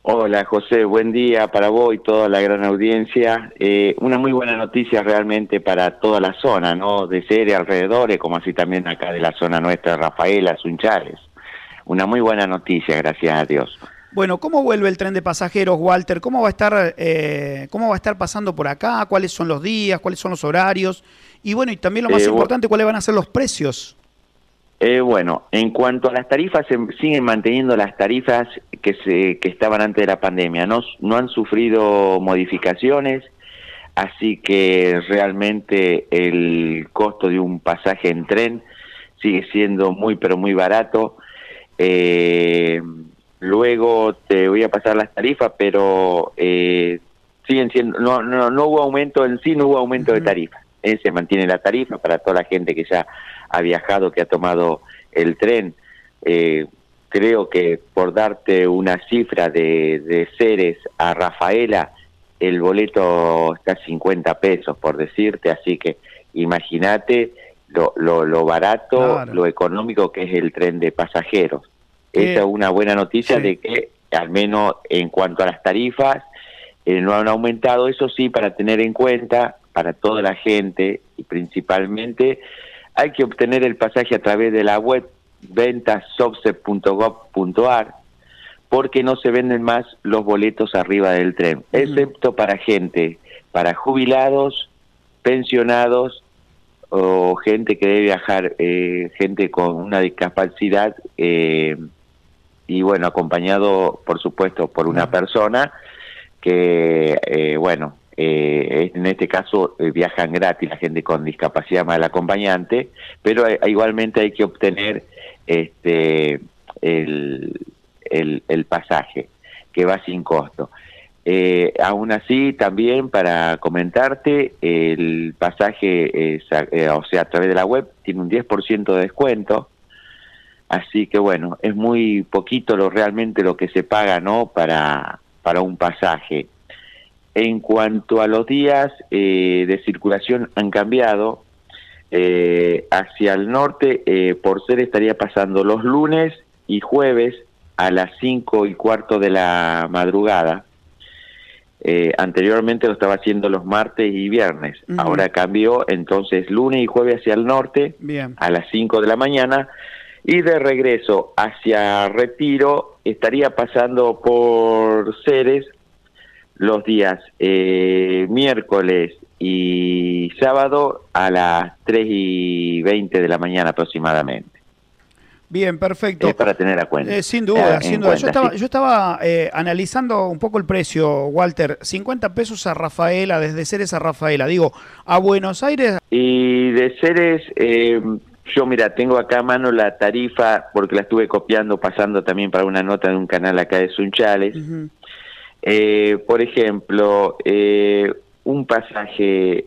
Hola José, buen día para vos y toda la gran audiencia. Una muy buena noticia realmente para toda la zona, ¿no? De Ceres, alrededores, como así también acá de la zona nuestra, Rafaela, Sunchales. Una muy buena noticia, gracias a Dios. Bueno, ¿cómo vuelve el tren de pasajeros, Walter? ¿Cómo va a estar pasando por acá? ¿Cuáles son los días? ¿Cuáles son los horarios? Y bueno, y también lo más Eh, bu- importante, ¿cuáles van a ser los precios? bueno, en cuanto a las tarifas, se siguen manteniendo las tarifas que estaban antes de la pandemia. No han sufrido modificaciones, así que realmente el costo de un pasaje en tren sigue siendo muy, pero muy barato. Eh, Luego te voy a pasar las tarifas, pero siguen siendo, no hubo aumento en sí, no hubo aumento de Ujú. tarifa. Se mantiene la tarifa para toda la gente que ya ha viajado, que ha tomado el tren. Eh, Creo que por darte una cifra de Ceres a Rafaela, el boleto está a 50 pesos, por decirte, así que imagínate lo barato, Claro. lo económico que es el tren de pasajeros. Esa es Que, una buena noticia sí. de que, al menos en cuanto a las tarifas, no han aumentado. Eso sí, para tener en cuenta, para toda la gente, y principalmente, hay que obtener el pasaje a través de la web ventassobse.gov.ar, porque no se venden más los boletos arriba del tren, Ujú. excepto para gente, para jubilados, pensionados o gente que debe viajar, gente con una discapacidad, y bueno, acompañado por supuesto por una Claro. persona que, en este caso viajan gratis la gente con discapacidad más el acompañante, pero igualmente hay que obtener este el, el pasaje, que va sin costo. Aún así, también para comentarte, el pasaje, o sea, a través de la web, tiene un 10% de descuento. Así que bueno, es muy poquito realmente lo que se paga, ¿no? Para un pasaje. En cuanto a los días de circulación han cambiado. Hacia el norte, por ser estaría pasando los lunes y jueves a las 5:15 de la madrugada. Anteriormente lo estaba haciendo los martes y viernes. Ujú. Ahora cambió, entonces lunes y jueves hacia el norte Bien. a las 5 de la mañana, y de regreso hacia Retiro estaría pasando por Ceres los días miércoles y sábado a las 3:20 de la mañana aproximadamente. Bien, Es perfecto. para tener Sin duda, sin en duda. cuenta, sí. Yo estaba analizando un poco el precio, Walter. 50 pesos a Rafaela, desde Ceres a Rafaela. Digo, a Buenos Aires. Y de Ceres, yo mira, tengo acá a mano la tarifa porque la estuve copiando, pasando también para una nota de un canal acá de Sunchales. Ujú. Por ejemplo, un pasaje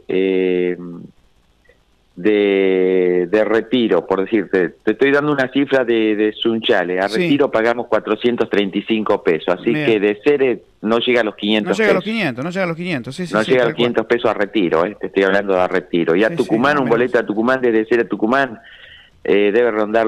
de Retiro, por decirte, te estoy dando una cifra de Sunchales. A Sí, Retiro pagamos 435 pesos, así que bien. de Ceres no llega a los No 500 llega a los pesos. 500, no llega a los 500. Sí, sí, No sí, llega a los tal cual. 500 pesos a Retiro, te estoy hablando de Retiro. Y a Sí, sí. Tucumán, Ah, un mira boleto vos. a Tucumán, desde Ceres a Tucumán, debe rondar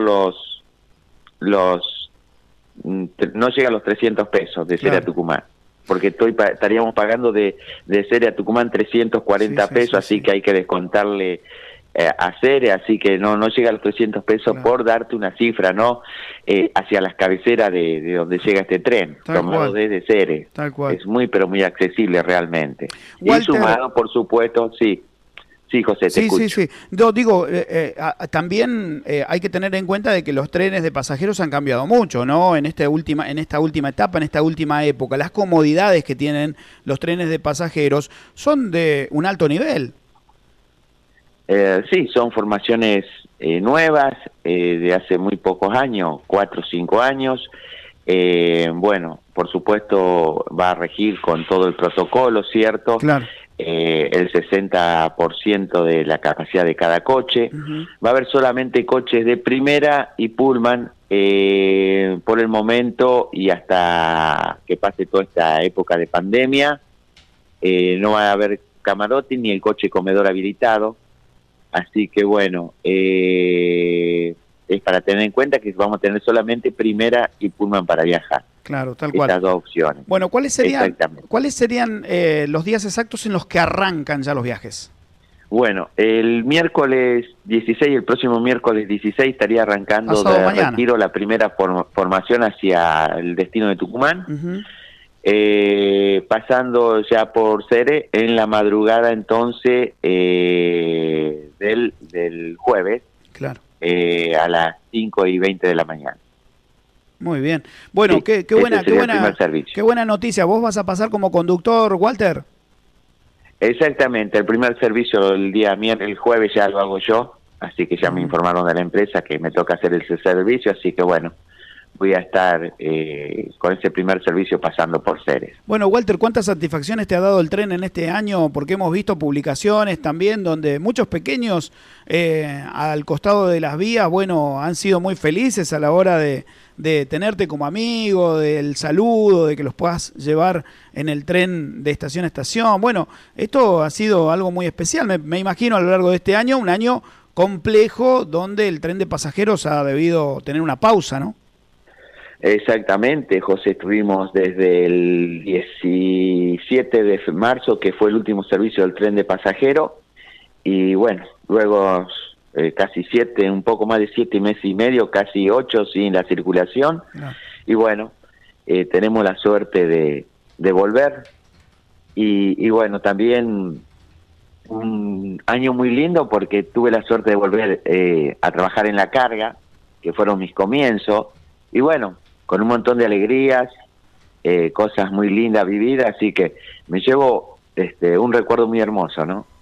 los no llega a los 300 pesos de Ceres a Claro. Tucumán, porque estaríamos pagando de Ceres a Tucumán Sí, 340 sí, pesos, sí, así sí. que hay que descontarle a Ceres, así que no llega a los 300 pesos, Claro. por darte una cifra, ¿no? Hacia las cabeceras de donde llega este tren, Tal tomado cual. desde Ceres. Tal cual. Es muy, pero muy accesible realmente. Y Walter. sumado, por supuesto, sí. Sí, José, te Sí, sí, escucho. sí. Yo digo, también hay que tener en cuenta de que los trenes de pasajeros han cambiado mucho, ¿no? En esta última etapa, en esta última época. Las comodidades que tienen los trenes de pasajeros son de un alto nivel. Sí, son formaciones nuevas, de hace muy pocos años, 4 o 5 años. Bueno, por supuesto va a regir con todo el protocolo, ¿cierto? Claro. El 60% de la capacidad de cada coche. Ujú. Va a haber solamente coches de primera y Pullman, por el momento, y hasta que pase toda esta época de pandemia. No va a haber camarote ni el coche comedor habilitado. Así que bueno, es para tener en cuenta que vamos a tener solamente primera y Pullman para viajar. Claro, tal cual. Estas dos opciones. Bueno, ¿cuáles serían los días exactos en los que arrancan ya los viajes? Bueno, el miércoles 16, el próximo miércoles 16 estaría arrancando Pasado de mañana. Retiro la primera formación hacia el destino de Tucumán, pasando ya por Cere en la madrugada entonces del jueves, claro, a las 5:20 de la mañana. Muy bien. Bueno, Sí, qué buena noticia. ¿Vos vas a pasar como conductor, Walter? Exactamente, el primer servicio el jueves ya lo hago yo, así que ya me informaron de la empresa que me toca hacer ese servicio, así que bueno, voy a estar con ese primer servicio pasando por Ceres. Bueno, Walter, ¿cuántas satisfacciones te ha dado el tren en este año? Porque hemos visto publicaciones también donde muchos pequeños al costado de las vías, bueno, han sido muy felices a la hora de tenerte como amigo, del saludo, de que los puedas llevar en el tren de estación a estación. Bueno, esto ha sido algo muy especial, me imagino a lo largo de este año, un año complejo donde el tren de pasajeros ha debido tener una pausa, ¿no? Exactamente, José, estuvimos desde el 17 de marzo, que fue el último servicio del tren de pasajero, y bueno, luego casi 7, un poco más de 7 meses y medio, casi 8 sin la circulación, y bueno, tenemos la suerte de volver, y bueno, también un año muy lindo porque tuve la suerte de volver a trabajar en la carga, que fueron mis comienzos, y bueno, con un montón de alegrías, cosas muy lindas vividas, así que me llevo un recuerdo muy hermoso, ¿no?